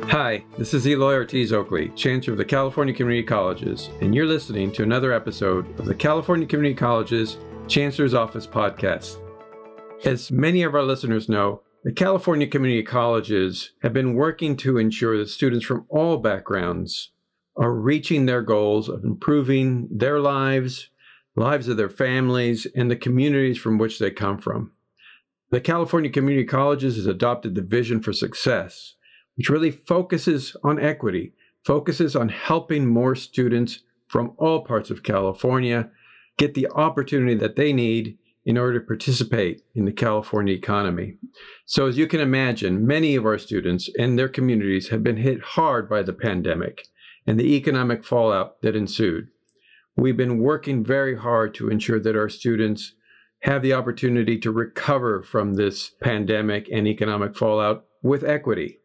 Hi, this is Eloy Ortiz Oakley, Chancellor of the California Community Colleges, and you're listening to another episode of the California Community Colleges Chancellor's Office podcast. As many of our listeners know, the California Community Colleges have been working to ensure that students from all backgrounds are reaching their goals of improving their lives of their families, and the communities from which they come from. The California Community Colleges has adopted the Vision for Success, which really focuses on equity, focuses on helping more students from all parts of California get the opportunity that they need in order to participate in the California economy. So as you can imagine, many of our students and their communities have been hit hard by the pandemic and the economic fallout that ensued. We've been working very hard to ensure that our students have the opportunity to recover from this pandemic and economic fallout with equity.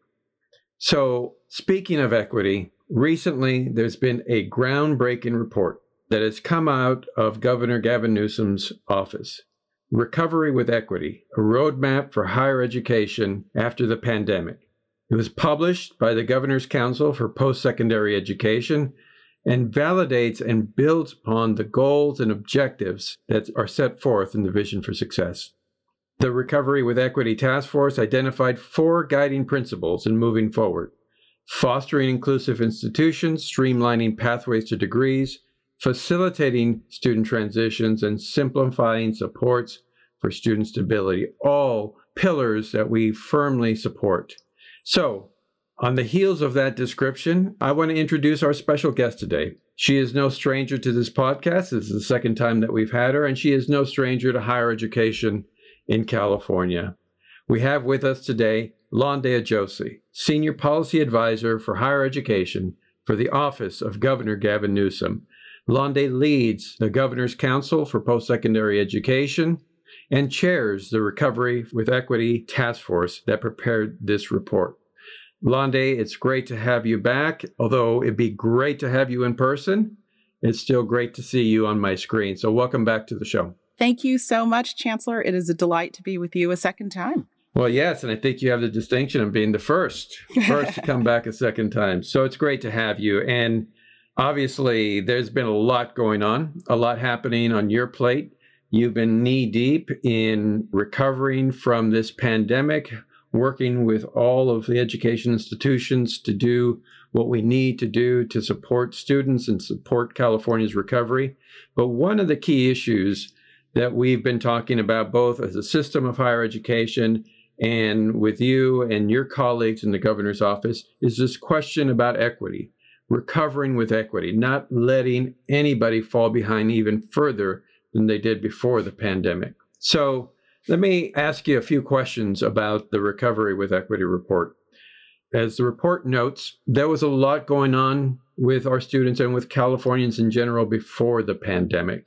So, speaking of equity, recently there's been a groundbreaking report that has come out of Governor Gavin Newsom's office. Recovery with Equity, a roadmap for higher education after the pandemic. It was published by the Governor's Council for Post-Secondary Education and validates and builds upon the goals and objectives that are set forth in the Vision for Success. The Recovery with Equity Task Force identified 4 guiding principles in moving forward: fostering inclusive institutions, streamlining pathways to degrees, facilitating student transitions, and simplifying supports for student stability, all pillars that we firmly support. So, on the heels of that description, I want to introduce our special guest today. She is no stranger to this podcast. This is the second time that we've had her, and she is no stranger to higher education in California. We have with us today Londe Adjose, Senior Policy Advisor for Higher Education for the Office of Governor Gavin Newsom. Londe leads the Governor's Council for Post-Secondary Education and chairs the Recovery with Equity Task Force that prepared this report. Londe, it's great to have you back. Although it'd be great to have you in person, it's still great to see you on my screen. So welcome back to the show. Thank you so much, Chancellor. It is a delight to be with you a second time. Well, yes, and I think you have the distinction of being the first to come back a second time. So it's great to have you. And obviously, there's been a lot going on, a lot happening on your plate. You've been knee-deep in recovering from this pandemic, working with all of the education institutions to do what we need to do to support students and support California's recovery. But one of the key issues that we've been talking about, both as a system of higher education and with you and your colleagues in the governor's office, is this question about equity, recovering with equity, not letting anybody fall behind even further than they did before the pandemic. So let me ask you a few questions about the Recovery with Equity report. As the report notes, there was a lot going on with our students and with Californians in general before the pandemic.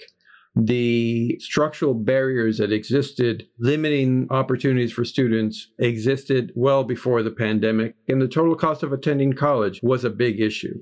The structural barriers that existed, limiting opportunities for students, existed well before the pandemic, and the total cost of attending college was a big issue.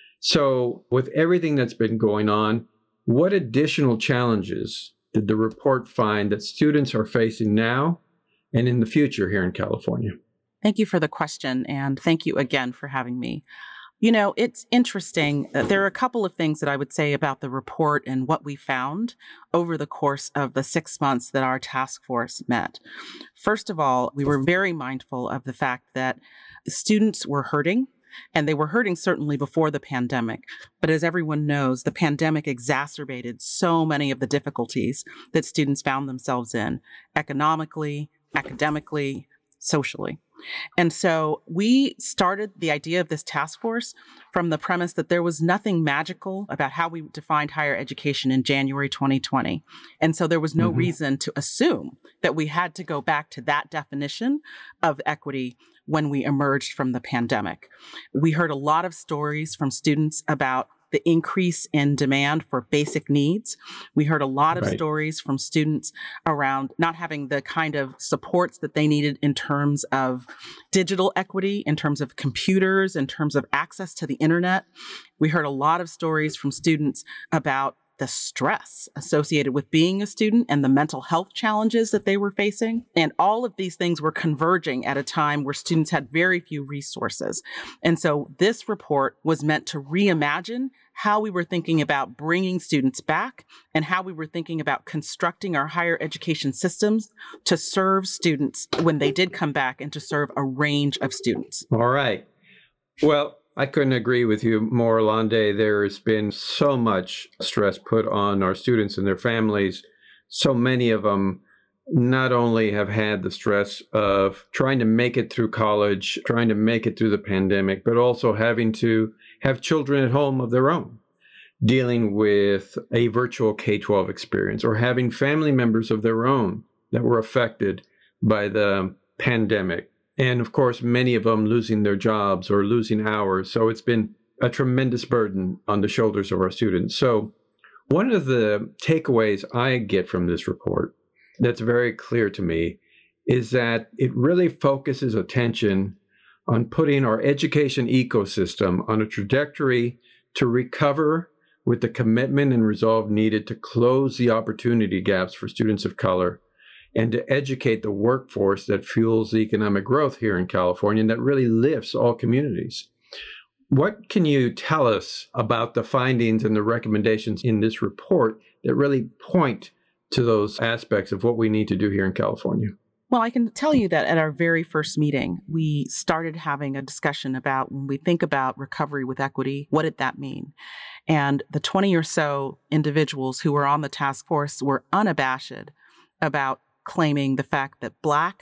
So, with everything that's been going on, what additional challenges did the report find that students are facing now and in the future here in California? Thank you for the question, and thank you again for having me. You know, it's interesting. There are a couple of things that I would say about the report and what we found over the course of the 6 months that our task force met. First of all, we were very mindful of the fact that students were hurting. And they were hurting certainly before the pandemic. But as everyone knows, the pandemic exacerbated so many of the difficulties that students found themselves in, economically, academically, socially. And so we started the idea of this task force from the premise that there was nothing magical about how we defined higher education in January 2020. And so there was no reason to assume that we had to go back to that definition of equity when we emerged from the pandemic. We heard a lot of stories from students about the increase in demand for basic needs. We heard a lot of stories from students around not having the kind of supports that they needed in terms of digital equity, in terms of computers, in terms of access to the internet. We heard a lot of stories from students about the stress associated with being a student and the mental health challenges that they were facing. And all of these things were converging at a time where students had very few resources. And so this report was meant to reimagine how we were thinking about bringing students back and how we were thinking about constructing our higher education systems to serve students when they did come back and to serve a range of students. All right. Well, I couldn't agree with you more, Lande. There's been so much stress put on our students and their families. So many of them not only have had the stress of trying to make it through college, trying to make it through the pandemic, but also having to have children at home of their own, dealing with a virtual K-12 experience, or having family members of their own that were affected by the pandemic. And of course, many of them losing their jobs or losing hours. So it's been a tremendous burden on the shoulders of our students. So one of the takeaways I get from this report that's very clear to me is that it really focuses attention on putting our education ecosystem on a trajectory to recover with the commitment and resolve needed to close the opportunity gaps for students of color and to educate the workforce that fuels the economic growth here in California and that really lifts all communities. What can you tell us about the findings and the recommendations in this report that really point to those aspects of what we need to do here in California? Well, I can tell you that at our very first meeting, we started having a discussion about when we think about recovery with equity, what did that mean? And the 20 or so individuals who were on the task force were unabashed about claiming the fact that Black,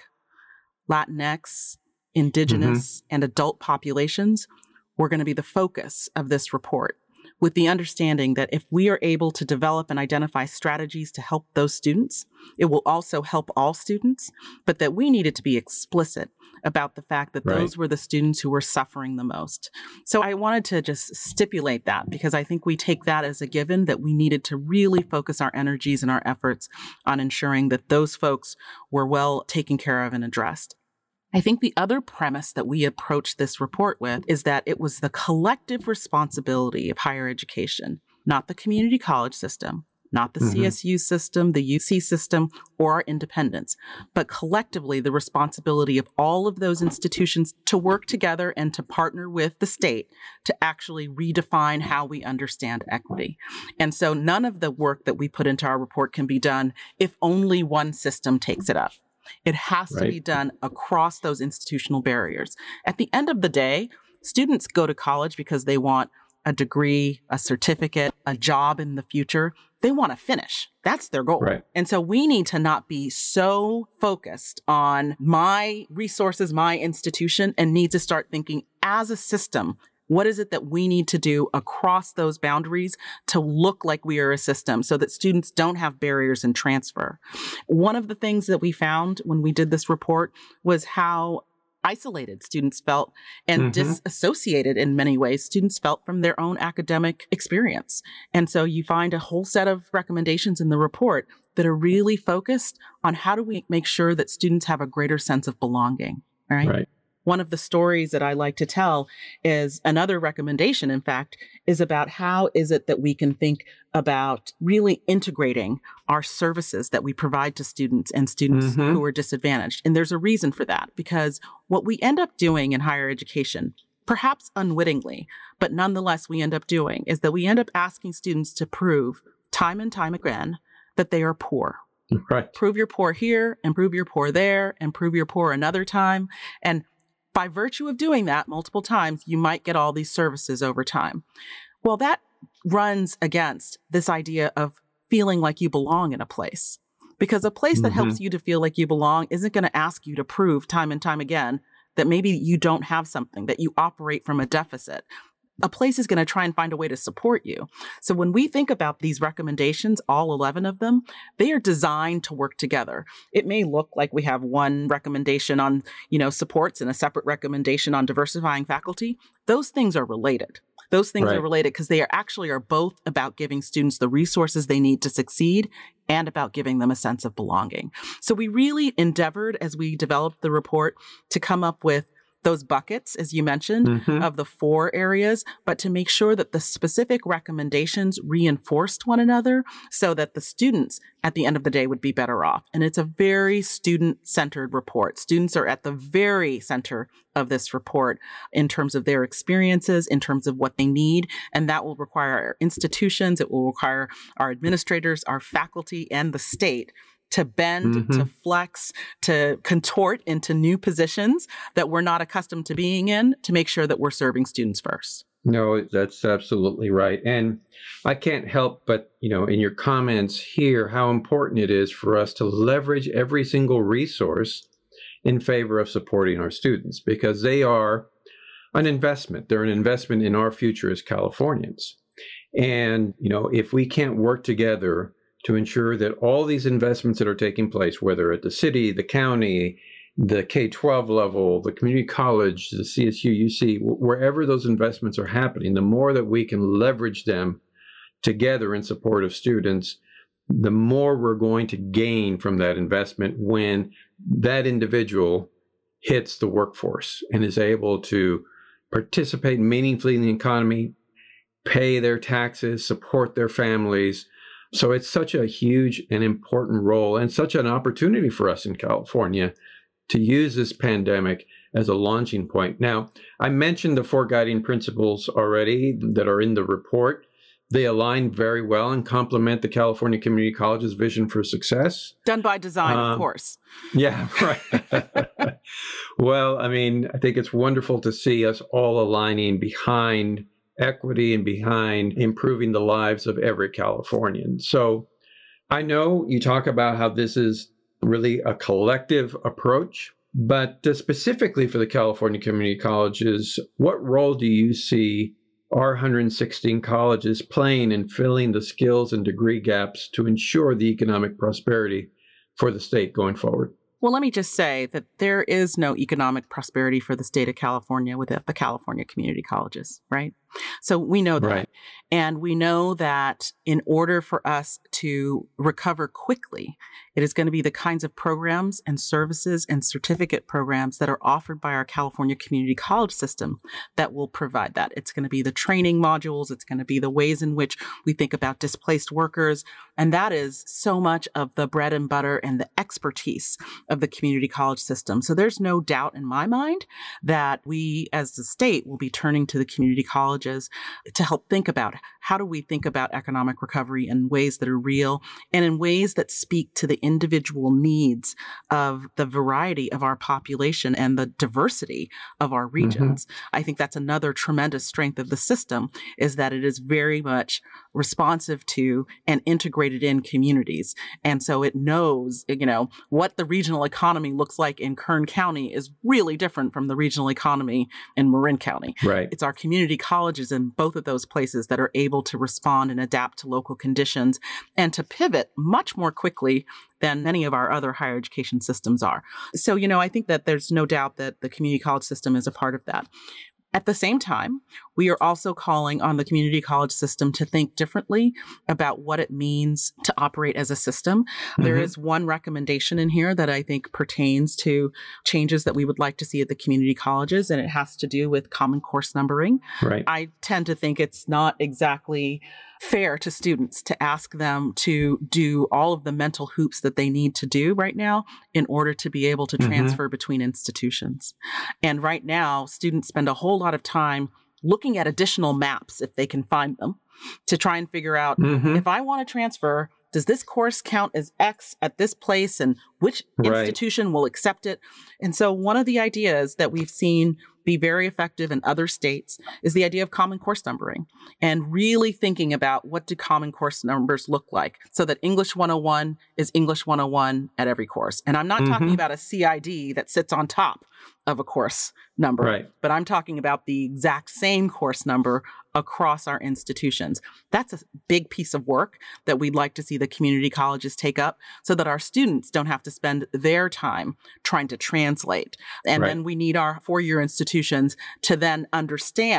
Latinx, Indigenous, and adult populations were going to be the focus of this report, with the understanding that if we are able to develop and identify strategies to help those students, it will also help all students, but that we needed to be explicit about the fact that those were the students who were suffering the most. So I wanted to just stipulate that because I think we take that as a given that we needed to really focus our energies and our efforts on ensuring that those folks were well taken care of and addressed. I think the other premise that we approached this report with is that it was the collective responsibility of higher education, not the community college system, not the CSU system, the UC system, or our independents, but collectively the responsibility of all of those institutions to work together and to partner with the state to actually redefine how we understand equity. And so none of the work that we put into our report can be done if only one system takes it up. It has to be done across those institutional barriers. At the end of the day, students go to college because they want a degree, a certificate, a job in the future. They want to finish. That's their goal. Right. And so we need to not be so focused on my resources, my institution, and need to start thinking as a system, what is it that we need to do across those boundaries to look like we are a system so that students don't have barriers in transfer? One of the things that we found when we did this report was how isolated students felt and disassociated in many ways students felt from their own academic experience. And so you find a whole set of recommendations in the report that are really focused on how do we make sure that students have a greater sense of belonging, right? One of the stories that I like to tell is another recommendation, in fact, is about how is it that we can think about really integrating our services that we provide to students and students who are disadvantaged. And there's a reason for that, because what we end up doing in higher education, perhaps unwittingly, but nonetheless we end up doing, is that we end up asking students to prove time and time again that they are poor. Right. Prove you're poor here and prove you're poor there and prove you're poor another time. And by virtue of doing that multiple times, you might get all these services over time. Well, that runs against this idea of feeling like you belong in a place, because a place that helps you to feel like you belong isn't going to ask you to prove time and time again that maybe you don't have something, that you operate from a deficit. A place is going to try and find a way to support you. So when we think about these recommendations, all 11 of them, they are designed to work together. It may look like we have one recommendation on, supports and a separate recommendation on diversifying faculty. Those things are related. Those things are related because they are both about giving students the resources they need to succeed and about giving them a sense of belonging. So we really endeavored, as we developed the report, to come up with those buckets, as you mentioned, of the 4 areas, but to make sure that the specific recommendations reinforced one another so that the students at the end of the day would be better off. And it's a very student-centered report. Students are at the very center of this report in terms of their experiences, in terms of what they need. And that will require our institutions, it will require our administrators, our faculty, and the state to bend, to flex, to contort into new positions that we're not accustomed to being in to make sure that we're serving students first. No, that's absolutely right. And I can't help but, in your comments hear how important it is for us to leverage every single resource in favor of supporting our students, because they are an investment. They're an investment in our future as Californians. And, if we can't work together to ensure that all these investments that are taking place, whether at the city, the county, the K-12 level, the community college, the CSU, UC, wherever those investments are happening, the more that we can leverage them together in support of students, the more we're going to gain from that investment when that individual hits the workforce and is able to participate meaningfully in the economy, pay their taxes, support their families. So it's such a huge and important role and such an opportunity for us in California to use this pandemic as a launching point. Now, I mentioned the 4 guiding principles already that are in the report. They align very well and complement the California Community College's vision for success. Done by design, of course. Yeah, right. Well, I think it's wonderful to see us all aligning behind equity and behind improving the lives of every Californian. So I know you talk about how this is really a collective approach, but specifically for the California Community Colleges, what role do you see our 116 colleges playing in filling the skills and degree gaps to ensure the economic prosperity for the state going forward? Well, let me just say that there is no economic prosperity for the state of California without the California community colleges, right? So we know that. Right. And we know that in order for us to recover quickly, it is going to be the kinds of programs and services and certificate programs that are offered by our California community college system that will provide that. It's going to be the training modules. It's going to be the ways in which we think about displaced workers. And that is so much of the bread and butter and the expertise of the community college system. So there's no doubt in my mind that we as the state will be turning to the community colleges to help think about how do we think about economic recovery in ways that are real and in ways that speak to the individual needs of the variety of our population and the diversity of our regions. I think that's another tremendous strength of the system, is that it is very much responsive to and integrated in communities. And so it knows, what the regional economy looks like in Kern County is really different from the regional economy in Marin County. Right. It's our community colleges in both of those places that are able to respond and adapt to local conditions and to pivot much more quickly than many of our other higher education systems are. So, I think that there's no doubt that the community college system is a part of that. At the same time, we are also calling on the community college system to think differently about what it means to operate as a system. There is one recommendation in here that I think pertains to changes that we would like to see at the community colleges, and it has to do with common course numbering. Right. I tend to think it's not exactly fair to students to ask them to do all of the mental hoops that they need to do right now in order to be able to transfer between institutions. And right now, students spend a whole lot of time looking at additional maps, if they can find them, to try and figure out if I want to transfer, does this course count as X at this place and which institution will accept it? And so one of the ideas that we've seen be very effective in other states is the idea of common course numbering and really thinking about what do common course numbers look like so that English 101 is English 101 at every course. And I'm not talking about a CID that sits on top of a course number, but I'm talking about the exact same course number across our institutions. That's a big piece of work that we'd like to see the community colleges take up so that our students don't have to spend their time trying to translate. And then we need our four-year institutions to then understand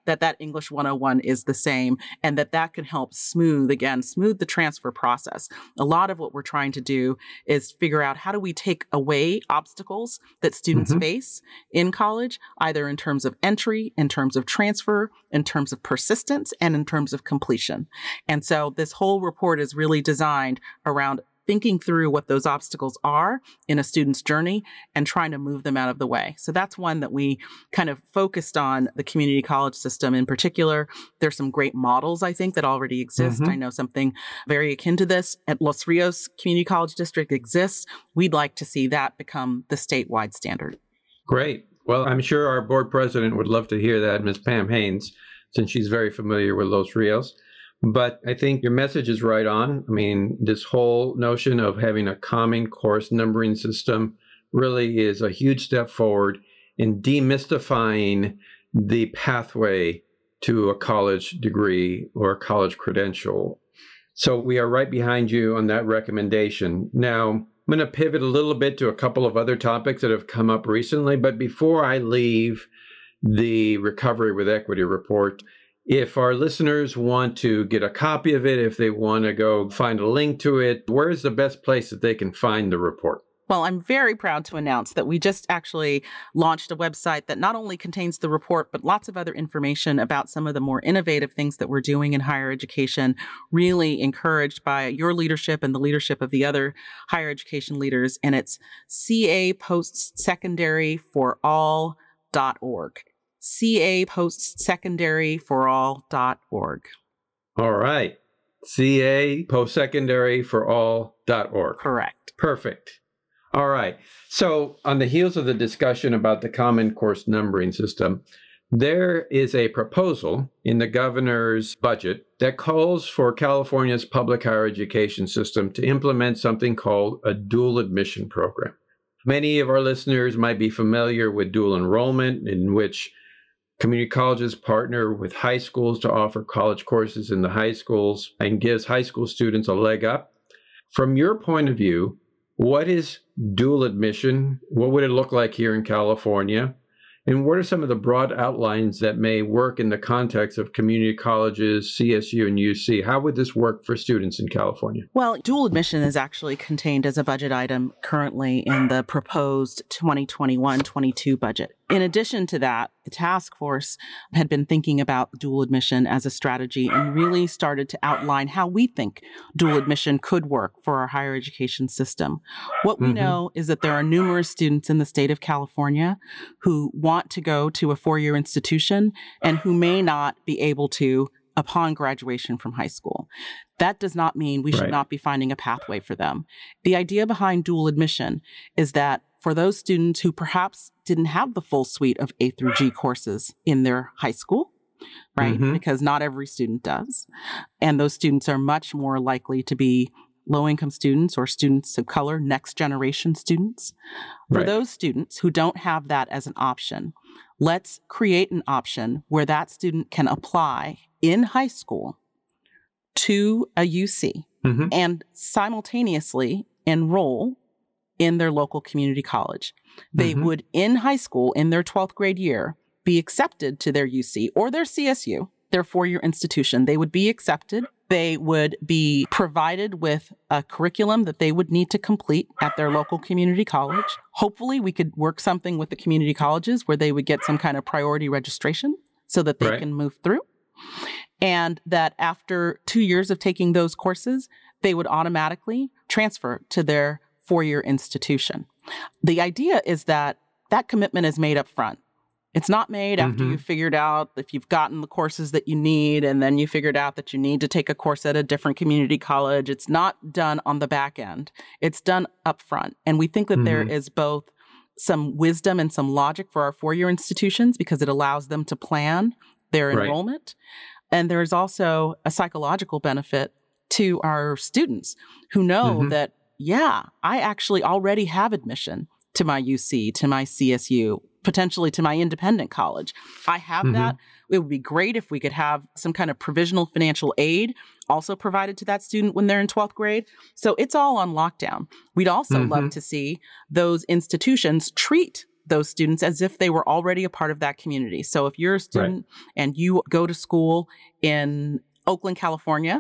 that English 101 is the same, and that can help smooth the transfer process. A lot of what we're trying to do is figure out how do we take away obstacles that students face in college, either in terms of entry, in terms of transfer, in terms of persistence, and in terms of completion. And so this whole report is really designed around thinking through what those obstacles are in a student's journey and trying to move them out of the way. So that's one that we kind of focused on the community college system in particular. There's some great models, I think, that already exist. I know something very akin to this at Los Rios Community College District exists. We'd like to see that become the statewide standard. Great. Well, I'm sure our board president would love to hear that, Ms. Pam Haynes, since she's very familiar with Los Rios. But I think your message is right on. I mean, this whole notion of having a common course numbering system really is a huge step forward in demystifying the pathway to a college degree or a college credential. So we are right behind you on that recommendation. Now, I'm going to pivot a little bit to a couple of other topics that have come up recently. But before I leave the Recovery with Equity report, if our listeners want to get a copy of it, if they want to go find a link to it, where is the best place that they can find the report? Well, I'm very proud to announce that we just actually launched a website that not only contains the report, but lots of other information about some of the more innovative things that we're doing in higher education, really encouraged by your leadership and the leadership of the other higher education leaders. And it's capostsecondaryforall.org. capostsecondaryforall.org. All right. capostsecondaryforall.org. Correct. Perfect. All right. So on the heels of the discussion about the Common Course Numbering System, there is a proposal in the governor's budget that calls for California's public higher education system to implement something called a dual admission program. Many of our listeners might be familiar with dual enrollment, in which community colleges partner with high schools to offer college courses in the high schools and gives high school students a leg up. From your point of view, what is dual admission? What would it look like here in California? And what are some of the broad outlines that may work in the context of community colleges, CSU, and UC? How would this work for students in California? Well, dual admission is actually contained as a budget item currently in the proposed 2021-22 budget. In addition to that, the task force had been thinking about dual admission as a strategy and really started to outline how we think dual admission could work for our higher education system. What we know is that there are numerous students in the state of California who want to go to a four-year institution and who may not be able to upon graduation from high school. That does not mean we should not be finding a pathway for them. The idea behind dual admission is that for those students who perhaps didn't have the full suite of A through G courses in their high school, right? Because not every student does. And those students are much more likely to be low-income students or students of color, next generation students. For those students who don't have that as an option, let's create an option where that student can apply in high school to a UC and simultaneously enroll in their local community college. They would, in high school, in their 12th grade year, be accepted to their UC or their CSU, their four-year institution. They would be accepted. They would be provided with a curriculum that they would need to complete at their local community college. Hopefully, we could work something with the community colleges where they would get some kind of priority registration so that they can move through. And that after 2 years of taking those courses, they would automatically transfer to their four-year institution. The idea is that that commitment is made up front. It's not made after you've figured out if you've gotten the courses that you need and then you figured out that you need to take a course at a different community college. It's not done on the back end. It's done up front. And we think that there is both some wisdom and some logic for our four-year institutions because it allows them to plan their enrollment. And there is also a psychological benefit to our students who know that, I actually already have admission to my UC, to my CSU, potentially to my independent college. I have that. It would be great if we could have some kind of provisional financial aid also provided to that student when they're in 12th grade. So it's all on lockdown. We'd also love to see those institutions treat those students as if they were already a part of that community. So if you're a student and you go to school in Oakland, California,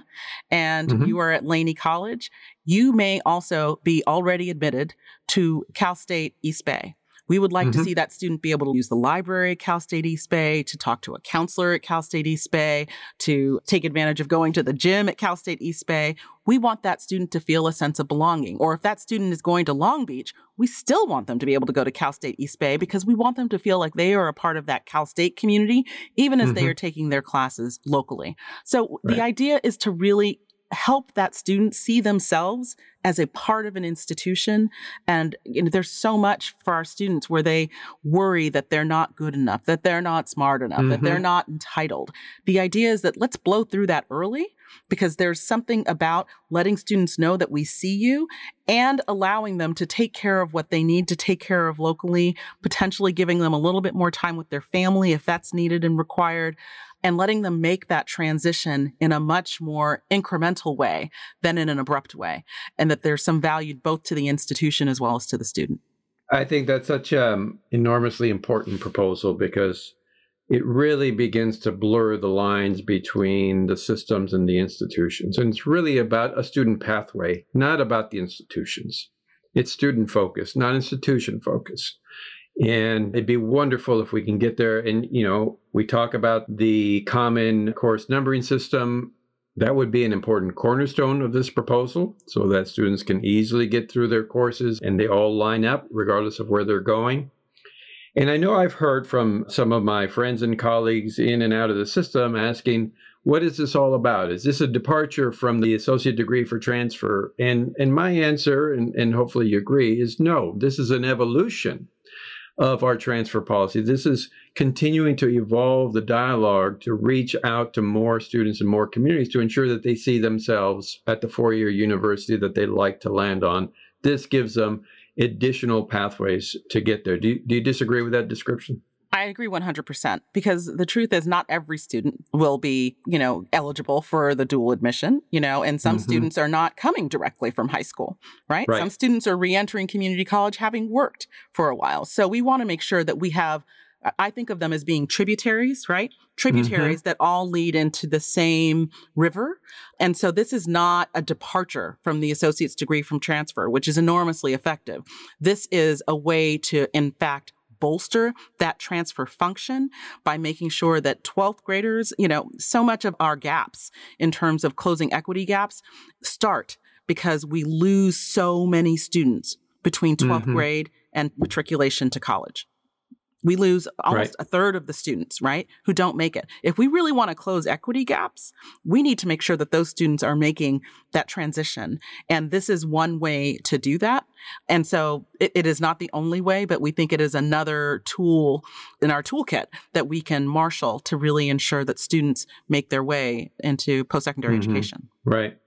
and you are at Laney College, you may also be already admitted to Cal State East Bay. We would like to see that student be able to use the library at Cal State East Bay, to talk to a counselor at Cal State East Bay, to take advantage of going to the gym at Cal State East Bay. We want that student to feel a sense of belonging. Or if that student is going to Long Beach, we still want them to be able to go to Cal State East Bay because we want them to feel like they are a part of that Cal State community, even as they are taking their classes locally. So the idea is to really help that student see themselves as a part of an institution. And there's so much for our students where they worry that they're not good enough, that they're not smart enough, that they're not entitled. The idea is that let's blow through that early, because there's something about letting students know that we see you and allowing them to take care of what they need to take care of locally, potentially giving them a little bit more time with their family if that's needed and required, and letting them make that transition in a much more incremental way than in an abrupt way. And that there's some value both to the institution as well as to the student. I think that's such an enormously important proposal because it really begins to blur the lines between the systems and the institutions. And it's really about a student pathway, not about the institutions. It's student focused, not institution focused. And it'd be wonderful if we can get there. And, we talk about the common course numbering system. That would be an important cornerstone of this proposal so that students can easily get through their courses and they all line up regardless of where they're going. And I know I've heard from some of my friends and colleagues in and out of the system asking, what is this all about? Is this a departure from the associate degree for transfer? And my answer, and hopefully you agree, is no. This is an evolution of our transfer policy. This is continuing to evolve the dialogue to reach out to more students and more communities to ensure that they see themselves at the four-year university that they'd like to land on. This gives them additional pathways to get there. Do you disagree with that description? I agree 100% because the truth is not every student will be, eligible for the dual admission, and some students are not coming directly from high school, right? Some students are reentering community college having worked for a while. So we want to make sure that we have, I think of them as being tributaries, right? Tributaries that all lead into the same river. And so this is not a departure from the associate's degree from transfer, which is enormously effective. This is a way to, in fact, bolster that transfer function by making sure that 12th graders, so much of our gaps in terms of closing equity gaps start because we lose so many students between 12th grade and matriculation to college. We lose almost a third of the students, right, who don't make it. If we really want to close equity gaps, we need to make sure that those students are making that transition. And this is one way to do that. And so it is not the only way, but we think it is another tool in our toolkit that we can marshal to really ensure that students make their way into post-secondary education. Right.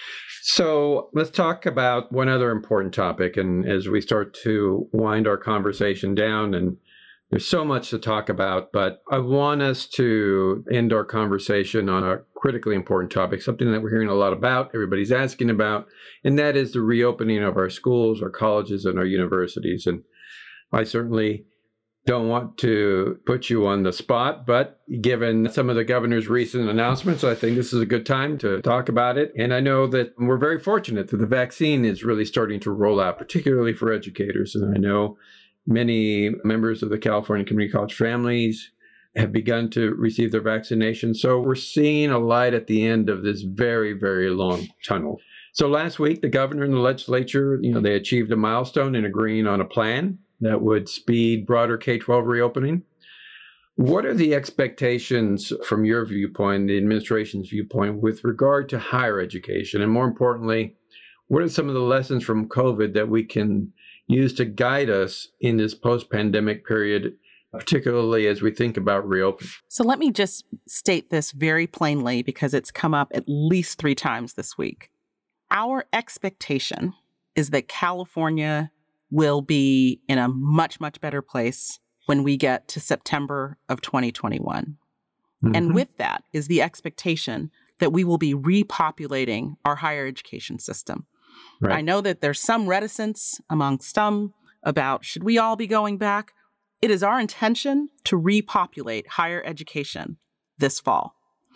So let's talk about one other important topic. And as we start to wind our conversation down, and there's so much to talk about, but I want us to end our conversation on a critically important topic, something that we're hearing a lot about, everybody's asking about, and that is the reopening of our schools, our colleges, and our universities. And I certainly don't want to put you on the spot, but given some of the governor's recent announcements, I think this is a good time to talk about it. And I know that we're very fortunate that the vaccine is really starting to roll out, particularly for educators. And I know many members of the California Community College families have begun to receive their vaccination. So we're seeing a light at the end of this very, very long tunnel. So last week, the governor and the legislature, they achieved a milestone in agreeing on a plan that would speed broader K-12 reopening. What are the expectations from your viewpoint, the administration's viewpoint, with regard to higher education? And more importantly, what are some of the lessons from COVID that we can use to guide us in this post-pandemic period, particularly as we think about reopening? So let me just state this very plainly because it's come up at least 3 times this week. Our expectation is that California will be in a much, much better place when we get to September of 2021. And with that is the expectation that we will be repopulating our higher education system. Right. I know that there's some reticence among some about should we all be going back? It is our intention to repopulate higher education this fall.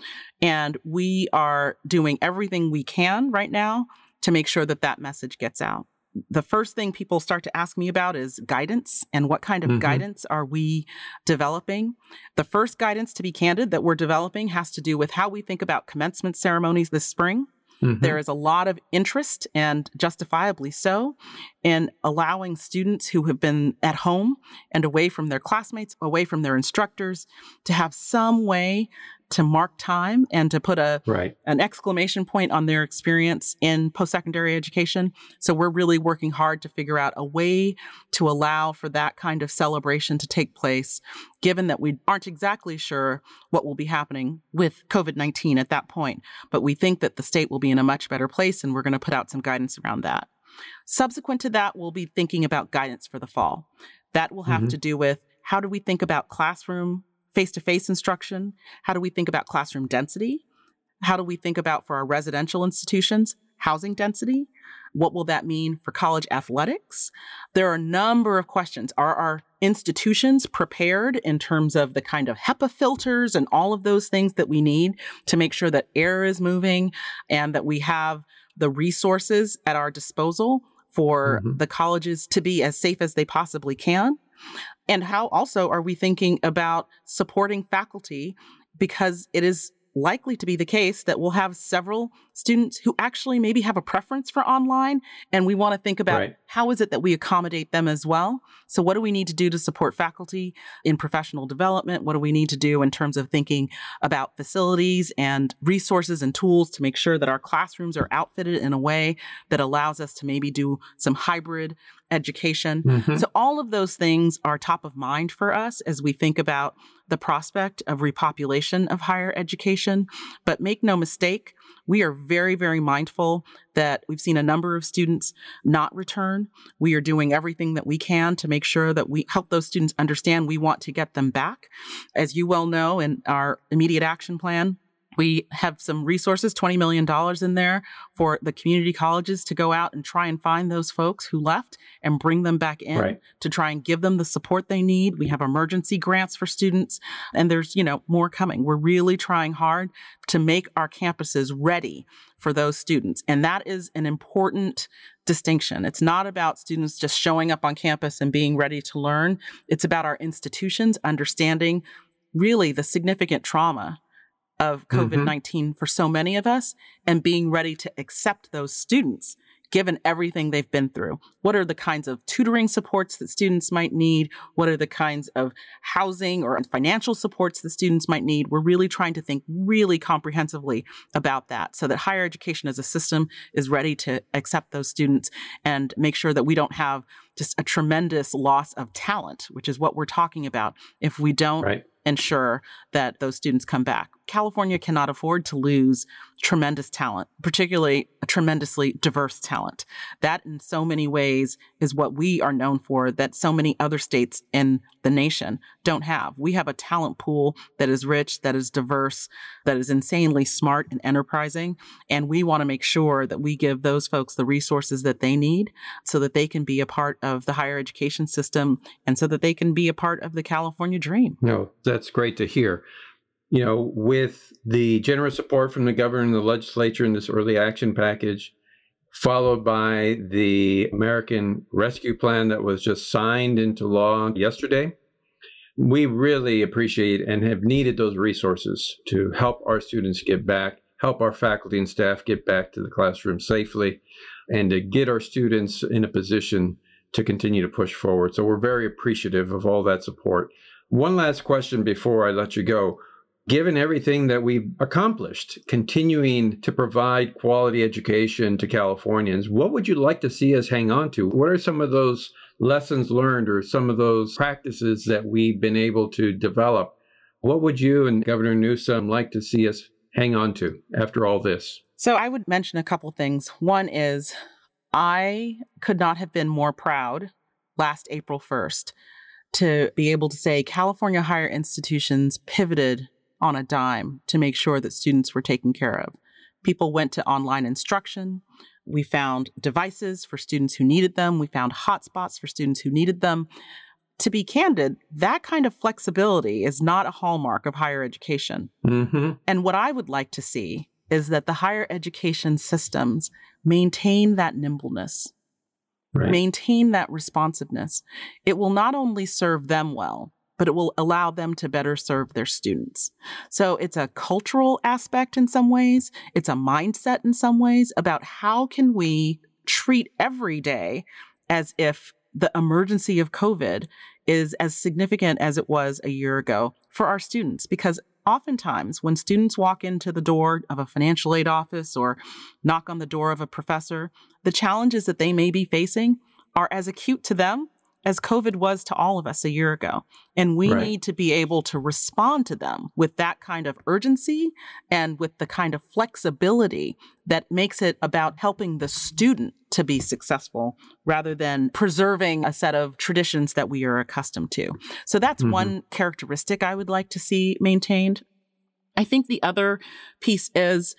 And we are doing everything we can right now to make sure that that message gets out. The first thing people start to ask me about is guidance and what kind of guidance are we developing. The first guidance, to be candid, that we're developing has to do with how we think about commencement ceremonies this spring. There is a lot of interest, and justifiably so, in allowing students who have been at home and away from their classmates, away from their instructors, to have some way to mark time and to put an exclamation point on their experience in post-secondary education. So we're really working hard to figure out a way to allow for that kind of celebration to take place, given that we aren't exactly sure what will be happening with COVID-19 at that point. But we think that the state will be in a much better place, and we're going to put out some guidance around that. Subsequent to that, we'll be thinking about guidance for the fall. That will have to do with how do we think about classroom face-to-face instruction? How do we think about classroom density? How do we think about, for our residential institutions, housing density? What will that mean for college athletics? There are a number of questions. Are our institutions prepared in terms of the kind of HEPA filters and all of those things that we need to make sure that air is moving and that we have the resources at our disposal for the colleges to be as safe as they possibly can? And how also are we thinking about supporting faculty, because it is likely to be the case that we'll have several students who actually maybe have a preference for online, and we want to think about how is it that we accommodate them as well. So what do we need to do to support faculty in professional development? What do we need to do in terms of thinking about facilities and resources and tools to make sure that our classrooms are outfitted in a way that allows us to maybe do some hybrid education? So all of those things are top of mind for us as we think about the prospect of repopulation of higher education. But make no mistake, we are very, very mindful that we've seen a number of students not return. We are doing everything that we can to make sure that we help those students understand we want to get them back. As you well know, in our immediate action plan, we have some resources, $20 million in there for the community colleges to go out and try and find those folks who left and bring them back in to try and give them the support they need. We have emergency grants for students, and there's, more coming. We're really trying hard to make our campuses ready for those students. And that is an important distinction. It's not about students just showing up on campus and being ready to learn. It's about our institutions understanding really the significant trauma of COVID-19 for so many of us, and being ready to accept those students, given everything they've been through. What are the kinds of tutoring supports that students might need? What are the kinds of housing or financial supports that students might need? We're really trying to think really comprehensively about that so that higher education as a system is ready to accept those students and make sure that we don't have just a tremendous loss of talent, which is what we're talking about, if we don't ensure that those students come back. California cannot afford to lose tremendous talent, particularly a tremendously diverse talent. That in so many ways is what we are known for, that so many other states in the nation don't have. We have a talent pool that is rich, that is diverse, that is insanely smart and enterprising. And we want to make sure that we give those folks the resources that they need so that they can be a part of the higher education system and so that they can be a part of the California dream. No, that's great to hear. With the generous support from the governor and the legislature in this early action package, followed by the American Rescue Plan that was just signed into law yesterday, we really appreciate and have needed those resources to help our students get back, help our faculty and staff get back to the classroom safely, and to get our students in a position to continue to push forward. So we're very appreciative of all that support. One last question before I let you go. Given everything that we've accomplished, continuing to provide quality education to Californians, what would you like to see us hang on to? What are some of those lessons learned or some of those practices that we've been able to develop? What would you and Governor Newsom like to see us hang on to after all this? So I would mention a couple things. One is I could not have been more proud last April 1st to be able to say California higher institutions pivoted on a dime to make sure that students were taken care of. People went to online instruction. We found devices for students who needed them. We found hotspots for students who needed them. to be candid, that kind of flexibility is not a hallmark of higher education. Mm-hmm. And what I would like to see is that the higher education systems maintain that nimbleness, Right. maintain that responsiveness. It will not only serve them well, but it will allow them to better serve their students. So it's a cultural aspect in some ways. It's a mindset in some ways about how can we treat every day as if the emergency of COVID is as significant as it was a year ago for our students. Because oftentimes when students walk into the door of a financial aid office or knock on the door of a professor, the challenges that they may be facing are as acute to them as COVID was to all of us a year ago. And we Right. need to be able to respond to them with that kind of urgency and with the kind of flexibility that makes it about helping the student to be successful rather than preserving a set of traditions that we are accustomed to. So that's one characteristic I would like to see maintained. I think the other piece is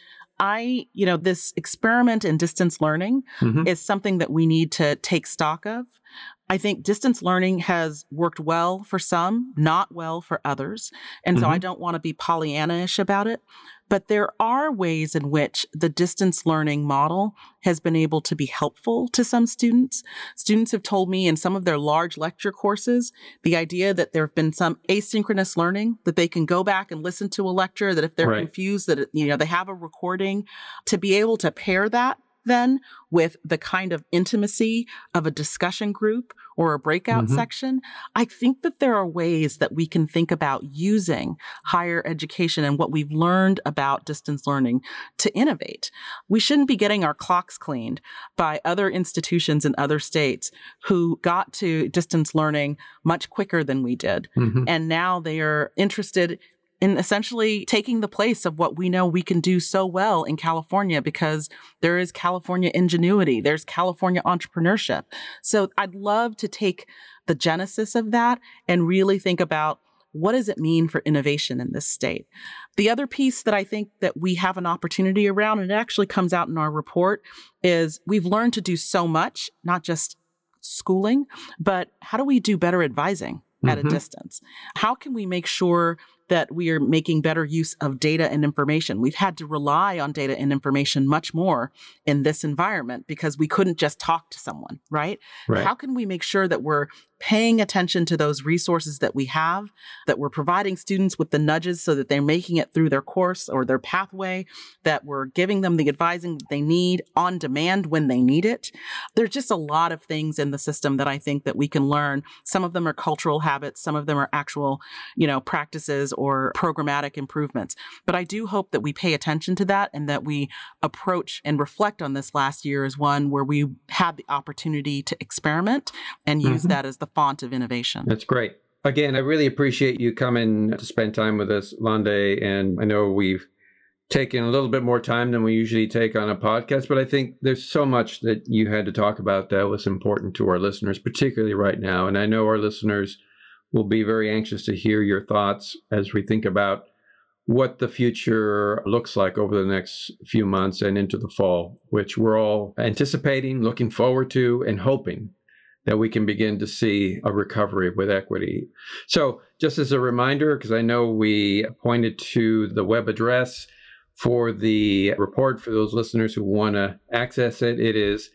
this experiment in distance learning is something that we need to take stock of. I think distance learning has worked well for some, not well for others. And so I don't want to be Pollyanna-ish about it. But there are ways in which the distance learning model has been able to be helpful to some students. Students have told me in some of their large lecture courses, the idea that there have been some asynchronous learning, that they can go back and listen to a lecture, that if they're confused, that they have a recording, to be able to pair that then with the kind of intimacy of a discussion group or a breakout section. I think that there are ways that we can think about using higher education and what we've learned about distance learning to innovate. We shouldn't be getting our clocks cleaned by other institutions in other states who got to distance learning much quicker than we did. And now they are interested in essentially taking the place of what we know we can do so well in California, because there is California ingenuity, there's California entrepreneurship. So I'd love to take the genesis of that and really think about what does it mean for innovation in this state. The other piece that I think that we have an opportunity around, and it actually comes out in our report, is we've learned to do so much, not just schooling, but how do we do better advising at a distance? How can we make sure that we are making better use of data and information? We've had to rely on data and information much more in this environment because we couldn't just talk to someone, right? How can we make sure that we're paying attention to those resources that we have, that we're providing students with the nudges so that they're making it through their course or their pathway, that we're giving them the advising that they need on demand when they need it? There's just a lot of things in the system that I think that we can learn. Some of them are cultural habits. Some of them are actual, practices or programmatic improvements. But I do hope that we pay attention to that and that we approach and reflect on this last year as one where we had the opportunity to experiment and use that as the font of innovation. That's great. Again, I really appreciate you coming to spend time with us, Lande. And I know we've taken a little bit more time than we usually take on a podcast, but I think there's so much that you had to talk about that was important to our listeners, particularly right now. And I know our listeners will be very anxious to hear your thoughts as we think about what the future looks like over the next few months and into the fall, which we're all anticipating, looking forward to, and hoping that we can begin to see a recovery with equity. So just as a reminder, because I know we pointed to the web address for the report for those listeners who want to access it, it is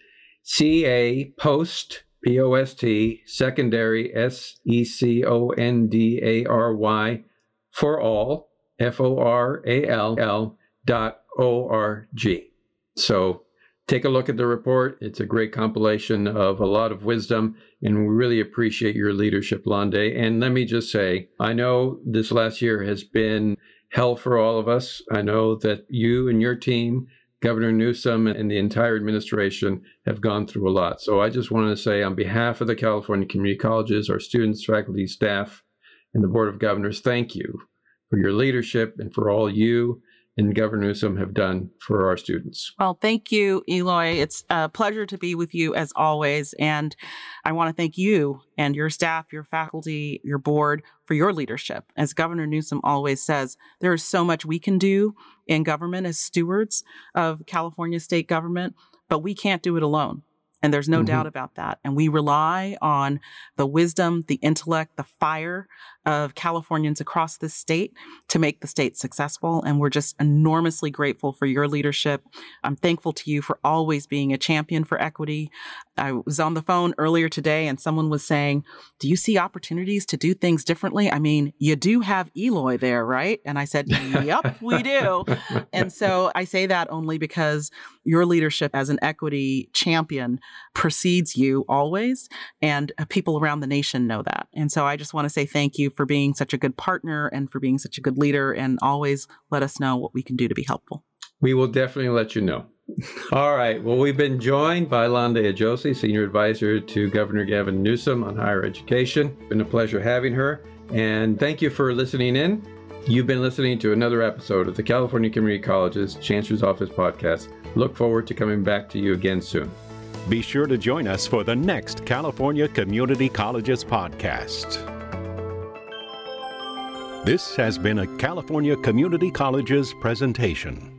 CA Post, P-O-S-T, secondary, SECONDARY, for all, FORALL.org. So take a look at the report. It's a great compilation of a lot of wisdom, and we really appreciate your leadership, Lande. And let me just say, I know this last year has been hell for all of us. I know that you and your team, Governor Newsom and the entire administration, have gone through a lot. So I just want to say, on behalf of the California Community Colleges, our students, faculty, staff, and the Board of Governors, thank you for your leadership and for all you and Governor Newsom have done for our students. Well, thank you, Eloy. It's a pleasure to be with you as always. And I want to thank you and your staff, your faculty, your board for your leadership. As Governor Newsom always says, there is so much we can do in government as stewards of California state government, but we can't do it alone. And there's no doubt about that. And we rely on the wisdom, the intellect, the fire of Californians across this state to make the state successful. And we're just enormously grateful for your leadership. I'm thankful to you for always being a champion for equity. I was on the phone earlier today and someone was saying, do you see opportunities to do things differently? I mean, you do have Eloy there, right? And I said, yep, we do. And so I say that only because your leadership as an equity champion precedes you always, and people around the nation know that. And so I just want to say thank you for being such a good partner and for being such a good leader, and always let us know what we can do to be helpful. We will definitely let you know. All right. Well, we've been joined by Londa Adjosi, Senior Advisor to Governor Gavin Newsom on higher education. It's been a pleasure having her. And thank you for listening in. You've been listening to another episode of the California Community College's Chancellor's Office podcast. Look forward to coming back to you again soon. Be sure to join us for the next California Community Colleges podcast. This has been a California Community Colleges presentation.